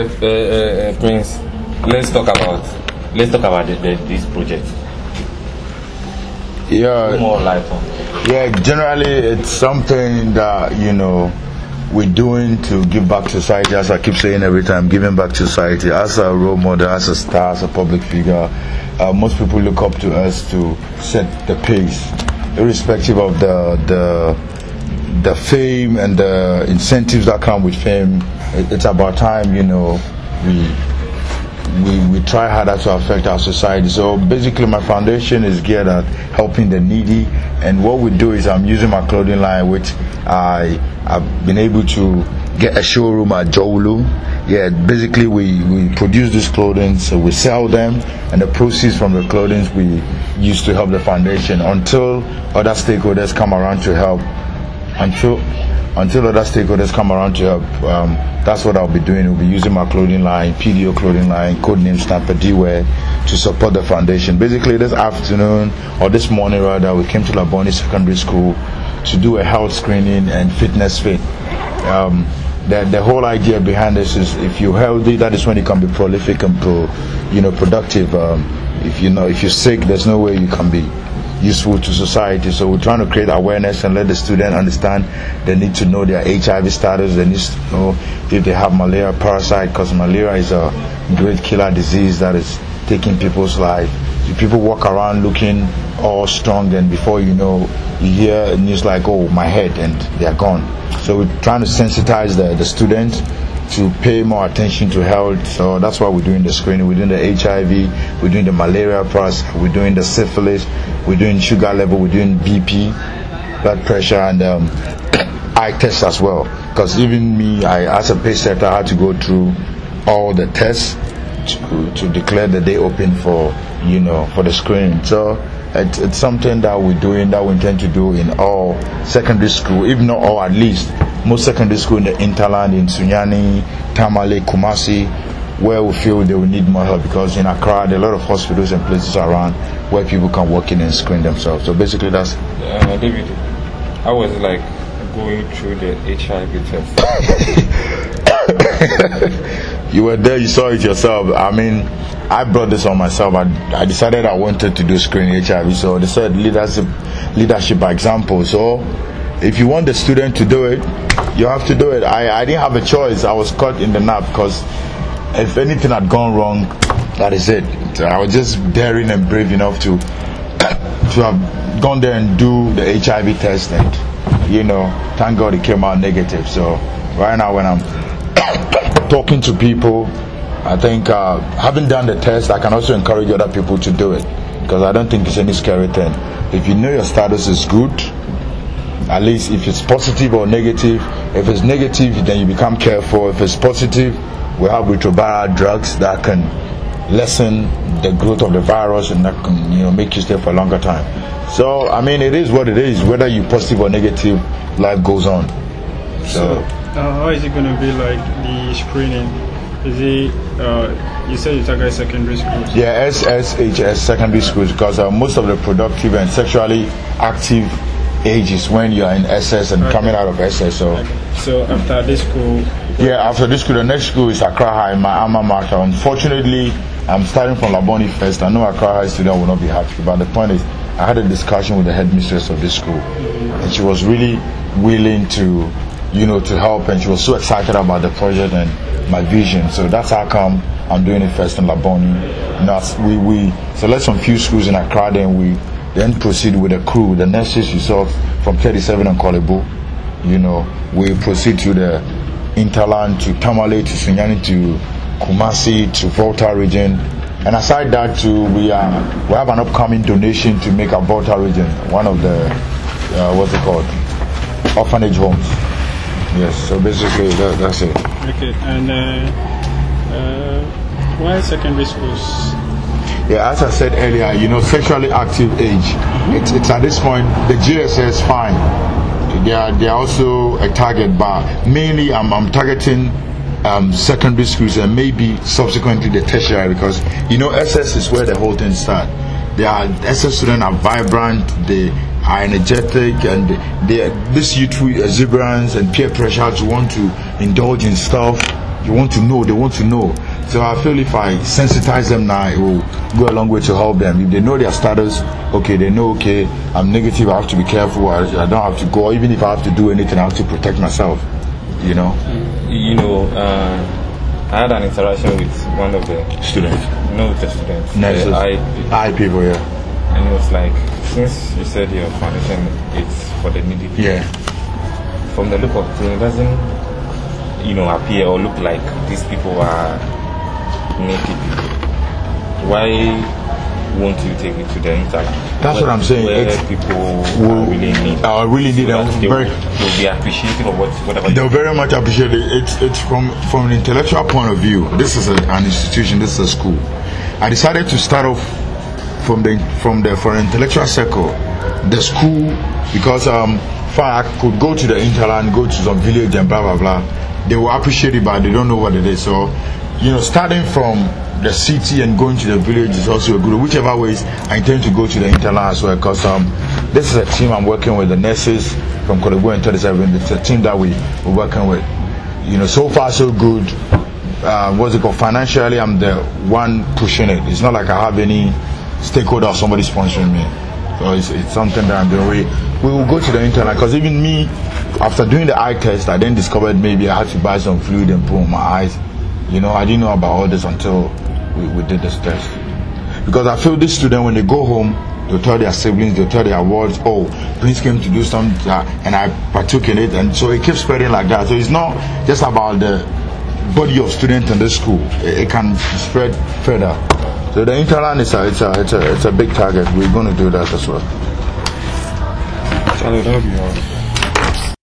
Prince, let's talk about this project. Yeah. Put more light on. Yeah, generally it's something that, we're doing to give back to society, as I keep saying every time, giving back to society. As a role model, as a star, as a public figure, most people look up to us to set the pace, irrespective of the fame and the incentives that come with fame. It's about time, we try harder to affect our society. So basically my foundation is geared at helping the needy, and what we do is I'm using my clothing line, which I've been able to get a showroom at Jowulu. Yeah, basically we produce this clothing, so we sell them, and the proceeds from the clothing we use to help the foundation until other stakeholders come around to help. Until other stakeholders come around to help, that's what I'll be doing. We'll be using my clothing line, PDO clothing line, codename Stamper D-Wear, to support the foundation. Basically, this afternoon, or this morning rather, we came to Labone Secondary School to do a health screening and fitness fit. The whole idea behind this is, if you're healthy, that is when you can be prolific and productive. If you're sick, there's no way you can be useful to society. So we're trying to create awareness and let the student understand they need to know their HIV status. They need to know if they have malaria parasite, because malaria is a great killer disease that is taking people's life. If people walk around looking all strong, and before you know, you hear news like, oh, my head, and they're gone. So we're trying to sensitize the students to pay more attention to health. So that's why we're doing the screening. We're doing the HIV, we're doing the malaria parasite, we're doing the syphilis, we're doing sugar level, we're doing BP, blood pressure, and eye tests as well. Because even me, as a patient, I had to go through all the tests to declare the day open for the screening. So it's something that we're doing, that we intend to do in all secondary school, if not all, at least most secondary school in the interland, in Sunyani, Tamale, Kumasi, where we feel they will need more help, because in Accra there are a lot of hospitals and places around where people can walk in and screen themselves. So basically that's David, how was it like going through the HIV test? You were there, you saw it yourself. I mean, I brought this on myself. I decided I wanted to do screening HIV, so they said leadership by example. So if you want the student to do it, you have to do it. I didn't have a choice. I was caught in the nap, because if anything had gone wrong, that is it. I was just daring and brave enough to have gone there and do the HIV test, and thank God it came out negative. So right now when I'm talking to people, I think having done the test, I can also encourage other people to do it, because I don't think it's any scary thing. If you know your status is good, at least if it's positive or negative. If it's negative, then you become careful. If it's positive, we have retroviral drugs that can lessen the growth of the virus, and that can make you stay for a longer time. So I mean, it is what it is. Whether you're positive or negative, life goes on. So how is it going to be like the screening? Is it you said you target secondary schools? Yeah, SSHS secondary schools, because most of the productive and sexually active age is when you are in SS and coming out of SS. So after this school? Yeah, after this school, the next school is Accra High, my alma mater. Unfortunately, I'm starting from Labone first. I know Accra High student will not be happy, but the point is, I had a discussion with the headmistress of this school, and she was really willing to help, and she was so excited about the project and my vision. So that's how come I'm doing it first in Labone. We select some few schools in Accra, then we proceed with the crew, the nurses you saw from 37 and Kolebu. We proceed to the Interland, to Tamale, to Sunyani, to Kumasi, to Volta region. And aside that too, we have an upcoming donation to make a Volta region one of the orphanage homes. Yes, so basically that's it. Okay, and why secondary schools? Yeah, as I said earlier, sexually active age. It's at this point the GSS fine. They are also a target, but mainly I'm targeting secondary schools and maybe subsequently the tertiary, because SS is where the whole thing starts. SS students are vibrant, they are energetic, and this youthful exuberance and peer pressure to want to indulge in stuff. you want to know, they want to know. So I feel if I sensitize them now, it will go a long way to help them. If they know their status, okay, they know, okay, I'm negative, I have to be careful, I don't have to go, even if I have to do anything, I have to protect myself, you know. I had an interaction with one of the Students. No, the students. Nurses. I people, yeah. And it was like, since you said your foundation, it's for the needy people. Yeah. From the look of things, it doesn't, appear or look like these people are needy people. Why won't you take it to the internet? That's what I'm saying. Where people really need. I really need them. They'll be appreciative of whatever. They'll very much appreciate it. It's from an intellectual point of view. This is an institution. This is a school. I decided to start off for an intellectual circle, the school, because I could go to the interland, go to some village and blah blah blah. They will appreciate it, but they don't know what it is. So, starting from the city and going to the village is also a good. Whichever ways, I intend to go to the interland as well, because this is a team I'm working with, the nurses from Kolego and 37. It's a team that we're working with. So far so good. What's it called? Financially, I'm the one pushing it. It's not like I have any stakeholder or somebody sponsoring me. So it's something that I'm doing. We will go to the internet, because even me, after doing the eye test, I then discovered maybe I had to buy some fluid and put on my eyes. I didn't know about all this until we did this test. Because I feel this student, when they go home, they'll tell their siblings, they'll tell their wards, oh, Prince came to do something and I partook in it, and so it keeps spreading like that. So it's not just about the body of students in this school. It can spread further. So the interland is it's a big target. We're going to do that as well. Charlie, that'll be all.